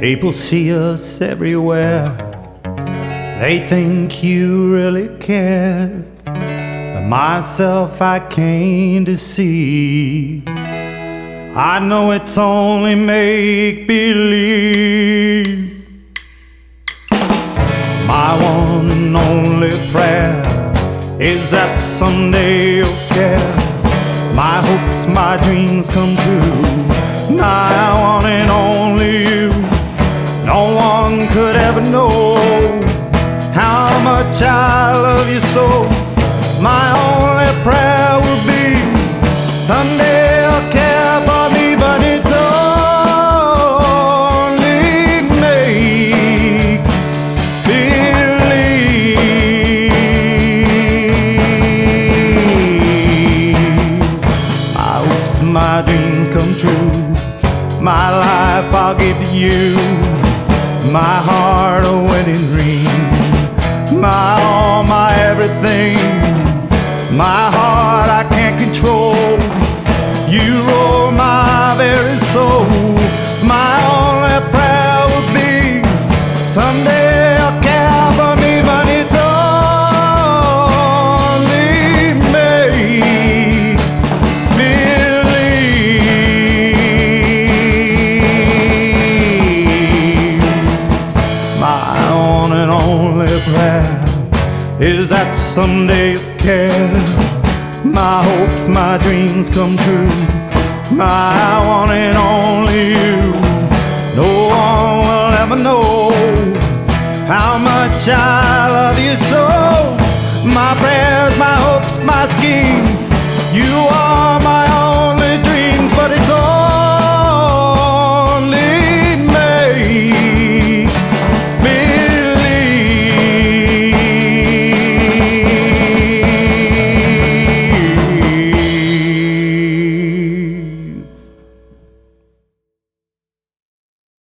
People see us everywhere. They think you really care. But myself I came to see. I know it's only make-believe. My one and only prayer is that someday you'll care. My hopes, my dreams come true. My one and only you. No one could ever know how much I love you so. My only prayer will be someday you'll care for me, but it's only make believe. My hopes, my dreams come true. My life I'll give to you. My heart a wedding ring. My all, my everything. My heart I can't control. You roll my very soul. My only prayer will be someday you'll care for me, but it's only make believe. My one and only prayer is that someday you'll care. My hopes, my dreams come true. My one and only you. No one will ever know how much I love you so. My prayers, my hopes, my schemes, you are